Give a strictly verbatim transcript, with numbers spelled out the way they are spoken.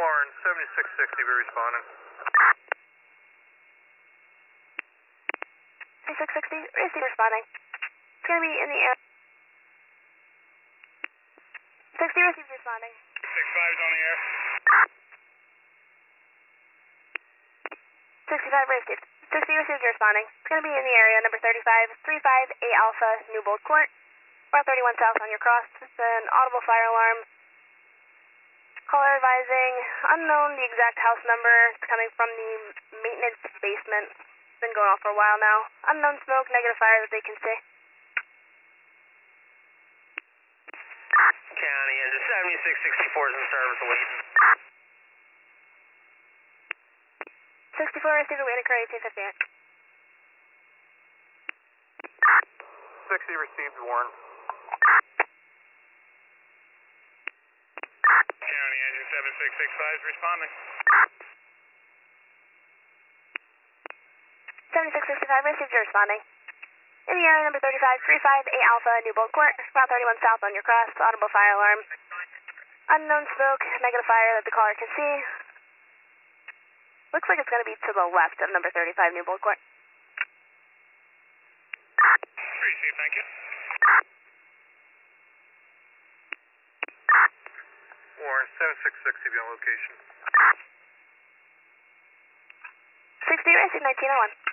Warren, seventy-six sixty, be responding. seventy-six sixty, receive responding. It's going to be in the air. sixty receives responding. six five is on the air. sixty-five received. sixty received responding. It's going to be in the area, number thirty-five, three five A Alpha, Newbold Court. Route thirty-one south on your cross. It's an audible fire alarm. Caller advising, unknown the exact house number. It's coming from the maintenance basement. It's been going on for a while now. Unknown smoke, negative fire that they can see. County engine seventy-six sixty-four is in service, awaiting. sixty-four received, awaiting occur eighteen fifty-eight. sixty received, Warren. County engine seven six six five is responding. seventy-six sixty-five received, you're responding. In the area, number thirty-five, three five A Alpha, Newbold Court. Route thirty-one south on your cross, audible fire alarm. Unknown smoke, negative fire that the caller can see. Looks like it's going to be to the left of number thirty-five, Newbold Court. Received, thank you. Warren, seven six sixty, be on location. sixty received, nineteen oh one.